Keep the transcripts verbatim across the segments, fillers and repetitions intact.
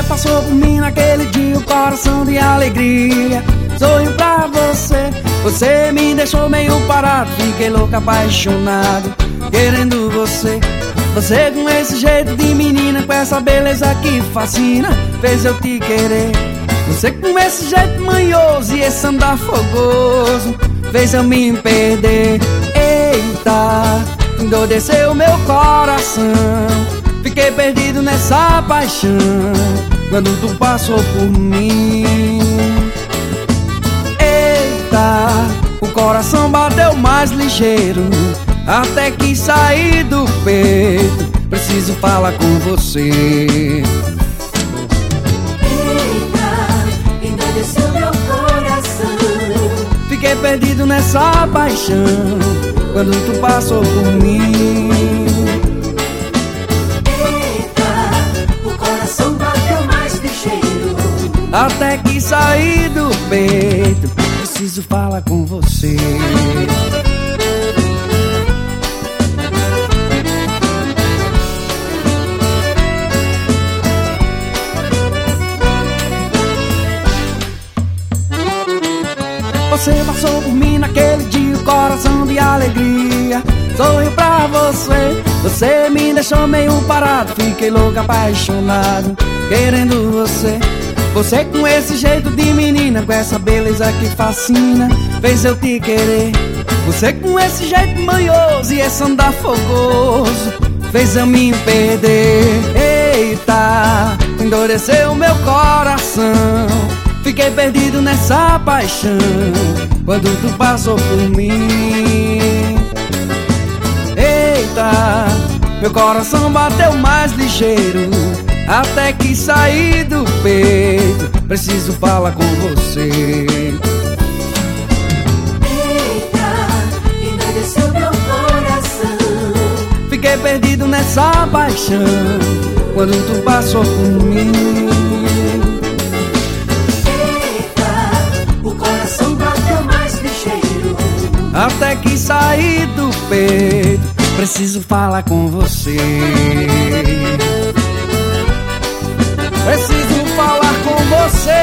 passou por mim naquele dia, o coração de alegria. Sorriu pra você, você me deixou meio parado. Fiquei louco, apaixonado, querendo você. Você com esse jeito de menina, com essa beleza que fascina, fez eu te querer. Você com esse jeito manhoso e esse andar fogoso, fez eu me perder. Eita, endoideceu meu coração, fiquei perdido nessa paixão quando tu passou por mim. Eita, o coração bateu mais ligeiro, até que saí do peito, preciso falar com você. Eita, endoideceu meu coração, fiquei perdido nessa paixão quando tu passou por mim. Eita, o coração bateu mais ligeiro, até que saí do peito, preciso falar com você. Você passou por mim naquele dia, o coração de alegria. Sorriu pra você, você me deixou meio parado. Fiquei louco, apaixonado, querendo você. Você com esse jeito de menina, com essa beleza que fascina, fez eu te querer. Você com esse jeito manhoso e esse andar fogoso, fez eu me perder. Eita, endureceu meu coração, fiquei perdido nessa paixão quando tu passou por mim. Eita, meu coração bateu mais ligeiro, até que saí do peito, preciso falar com você. eita, endoideceu meu coração, Fiquei perdido nessa paixão quando tu passou por mim. Até que saí do peito, preciso falar com você. Preciso falar com você.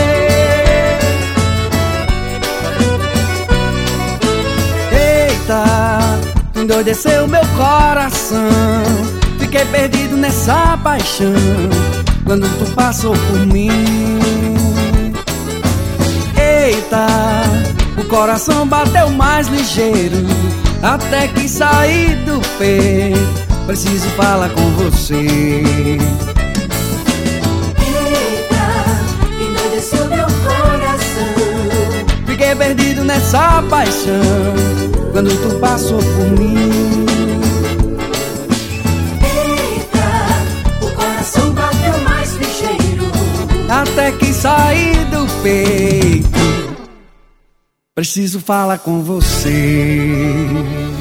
Eita, endoideceu meu coração, fiquei perdido nessa paixão quando tu passou por mim. Eita, o coração bateu mais ligeiro, até que saí do peito, preciso falar com você. Eita, endoideceu meu coração, Fiquei perdido nessa paixão quando tu passou por mim. Eita, o coração bateu mais ligeiro, Até que saí do peito, preciso falar com você.